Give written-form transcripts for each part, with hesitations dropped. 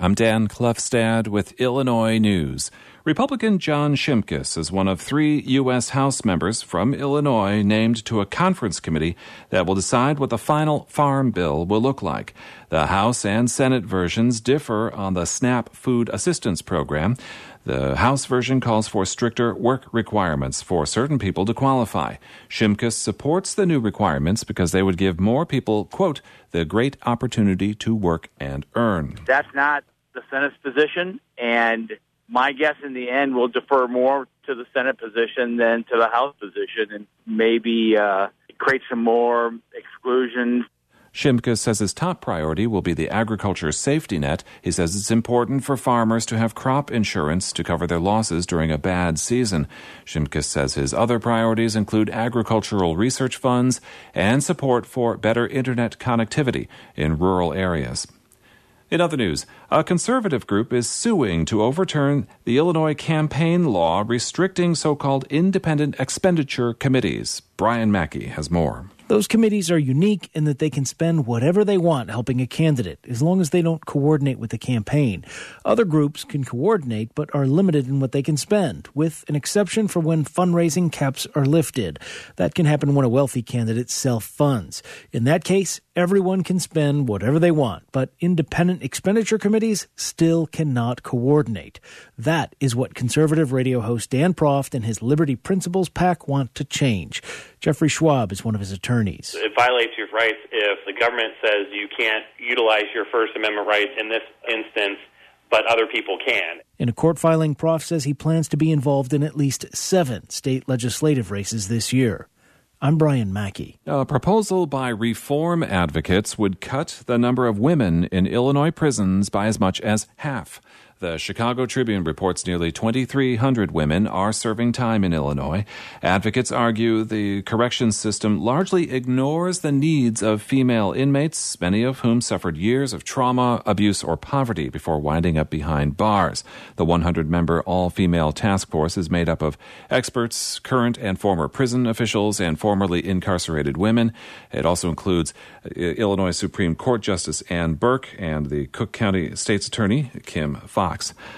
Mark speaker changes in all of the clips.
Speaker 1: I'm Dan Klefstad with Illinois News. Republican John Shimkus is one of 3 U.S. House members from Illinois named to a conference committee that will decide what the final farm bill will look like. The House and Senate versions differ on the SNAP food assistance program. The House version calls for stricter work requirements for certain people to qualify. Shimkus supports the new requirements because they would give more people, quote, the great opportunity to work and earn.
Speaker 2: That's not the Senate's position, and my guess in the end will defer more to the Senate position than to the House position, and maybe create some more exclusion.
Speaker 1: Shimkus says his top priority will be the agriculture safety net. He says it's important for farmers to have crop insurance to cover their losses during a bad season. Shimkus says his other priorities include agricultural research funds and support for better internet connectivity in rural areas. In other news, a conservative group is suing to overturn the Illinois campaign law restricting so-called independent expenditure committees. Brian Mackey has more.
Speaker 3: Those committees are unique in that they can spend whatever they want helping a candidate, as long as they don't coordinate with the campaign. Other groups can coordinate, but are limited in what they can spend, with an exception for when fundraising caps are lifted. That can happen when a wealthy candidate self-funds. In that case, everyone can spend whatever they want, but independent expenditure committees still cannot coordinate. That is what conservative radio host Dan Proft and his Liberty Principles PAC want to change. Jeffrey Schwab is one of his attorneys.
Speaker 4: It violates your rights if the government says you can't utilize your First Amendment rights in this instance, but other people can.
Speaker 3: In a court filing, Proft says he plans to be involved in at least 7 state legislative races this year. I'm Brian Mackey.
Speaker 1: A proposal by reform advocates would cut the number of women in Illinois prisons by as much as half. The Chicago Tribune reports nearly 2,300 women are serving time in Illinois. Advocates argue the corrections system largely ignores the needs of female inmates, many of whom suffered years of trauma, abuse, or poverty before winding up behind bars. The 100-member all-female task force is made up of experts, current and former prison officials, and formerly incarcerated women. It also includes Illinois Supreme Court Justice Ann Burke and the Cook County State's Attorney Kim Fox.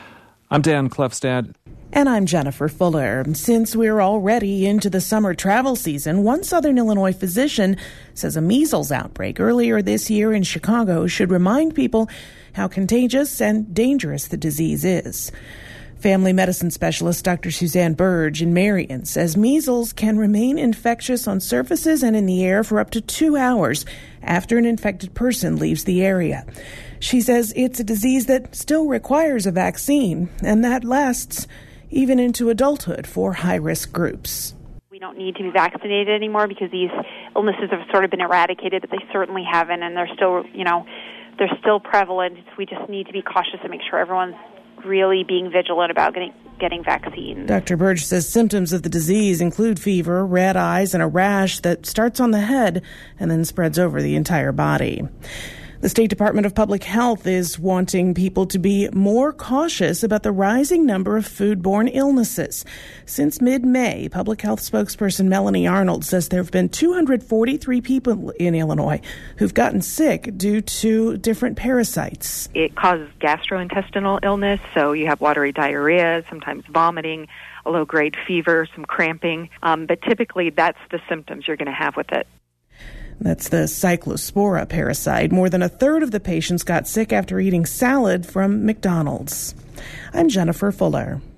Speaker 1: I'm Dan Klefstad.
Speaker 5: And I'm Jennifer Fuller. Since we're already into the summer travel season, one Southern Illinois physician says a measles outbreak earlier this year in Chicago should remind people how contagious and dangerous the disease is. Family medicine specialist Dr. Suzanne Burge in Marion says measles can remain infectious on surfaces and in the air for up to 2 hours after an infected person leaves the area. She says it's a disease that still requires a vaccine, and that lasts even into adulthood for high-risk groups.
Speaker 6: We don't need to be vaccinated anymore because these illnesses have sort of been eradicated, but they certainly haven't, and they're still prevalent. We just need to be cautious and make sure everyone's really being vigilant about getting vaccines.
Speaker 5: Dr. Burge says symptoms of the disease include fever, red eyes, and a rash that starts on the head and then spreads over the entire body. The State Department of Public Health is wanting people to be more cautious about the rising number of foodborne illnesses. Since mid-May, Public Health spokesperson Melanie Arnold says there have been 243 people in Illinois who've gotten sick due to different parasites.
Speaker 7: It causes gastrointestinal illness, so you have watery diarrhea, sometimes vomiting, a low-grade fever, some cramping, but typically that's the symptoms you're going to have with it.
Speaker 5: That's the Cyclospora parasite. More than a third of the patients got sick after eating salad from McDonald's. I'm Jennifer Fuller.